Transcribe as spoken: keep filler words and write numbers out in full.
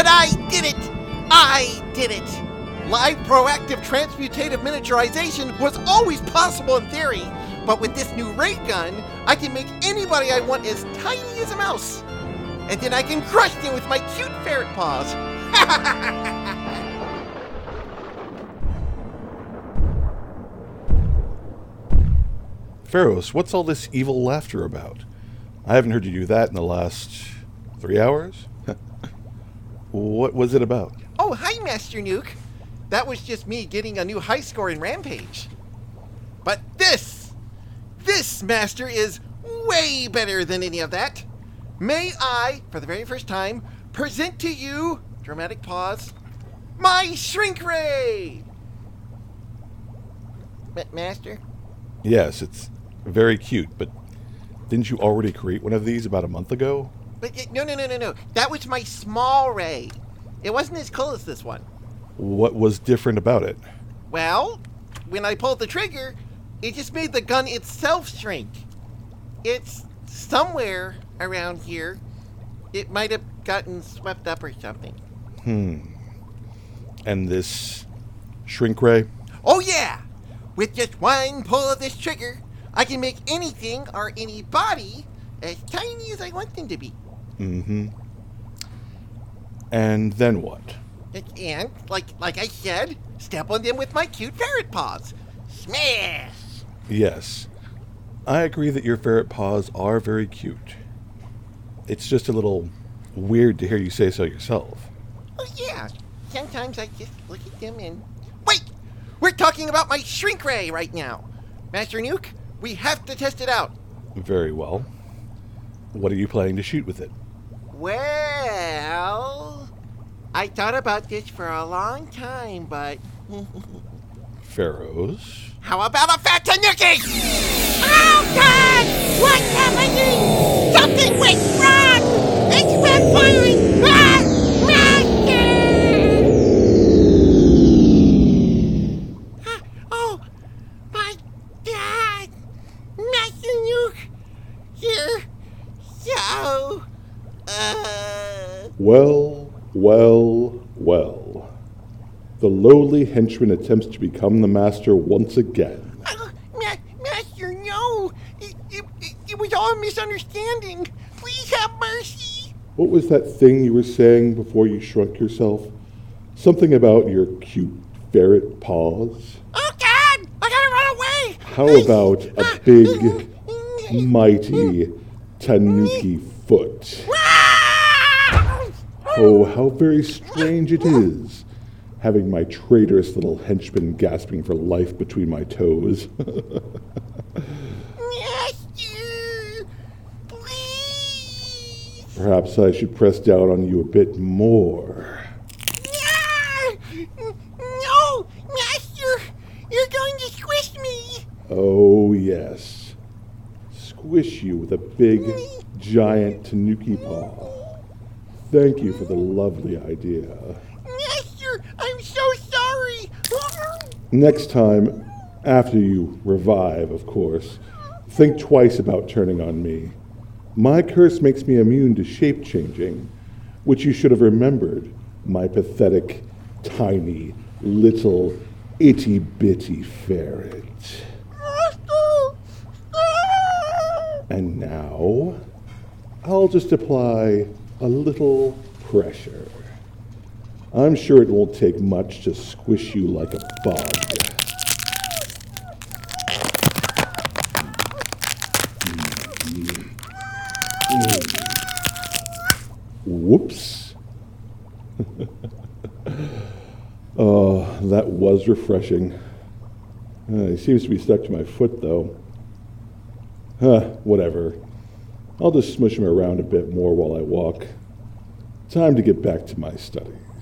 But I did it! I did it! Live proactive transmutative miniaturization was always possible in theory, but with this new ray gun, I can make anybody I want as tiny as a mouse. And then I can crush them with my cute ferret paws. Pharos, what's all this evil laughter about? I haven't heard you do that in the last three hours. What was it about? Oh, hi, Master Nuke. That was just me getting a new high score in Rampage. But this, this, Master, is way better than any of that. May I, for the very first time, present to you, dramatic pause, my Shrink Ray! Ma- Master? Yes, it's very cute, but didn't you already create one of these about a month ago? But it, no, no, no, no, no. That was my small ray. It wasn't as cool as this one. What was different about it? Well, when I pulled the trigger, it just made the gun itself shrink. It's somewhere around here. It might have gotten swept up or something. Hmm. And this Shrink Ray? Oh yeah! With just one pull of this trigger, I can make anything or anybody as tiny as I want them to be. Mm-hmm. And then what? And, like like I said, step on them with my cute ferret paws. Smash! Yes. I agree that your ferret paws are very cute. It's just a little weird to hear you say so yourself. Oh yeah, sometimes I just look at them and... Wait! We're talking about my Shrink Ray right now. Master Nuke, we have to test it out. Very well. What are you planning to shoot with it? Well, I thought about this for a long time, but... Pharos? How about a fat tanuki? Oh God! What's happening? Something went wrong! It's backfiring! Ah! Master! Ah, oh, my God! Master Nuke! You're so... Uh... Well, well, well. The lowly henchman attempts to become the master once again. Uh, Ma- Master, no! It, it, it, it was all a misunderstanding. Please have mercy. What was that thing you were saying before you shrunk yourself? Something about your cute ferret paws? Oh, God! I gotta run away! How about a big, mighty tanuki foot? Oh, how very strange it is, having my traitorous little henchman gasping for life between my toes. Master, please. Perhaps I should press down on you a bit more. No, Master, you're going to squish me. Oh, yes. Squish you with a big, giant tanuki paw. Thank you for the lovely idea. Master, I'm so sorry. Next time, after you revive, of course, think twice about turning on me. My curse makes me immune to shape-changing, which you should have remembered, my pathetic, tiny, little, itty-bitty ferret. And now, I'll just apply a little pressure. I'm sure it won't take much to squish you like a bug. Whoops. Oh, that was refreshing. Uh, he seems to be stuck to my foot, though. Huh, whatever. I'll just smush him around a bit more while I walk. Time to get back to my study.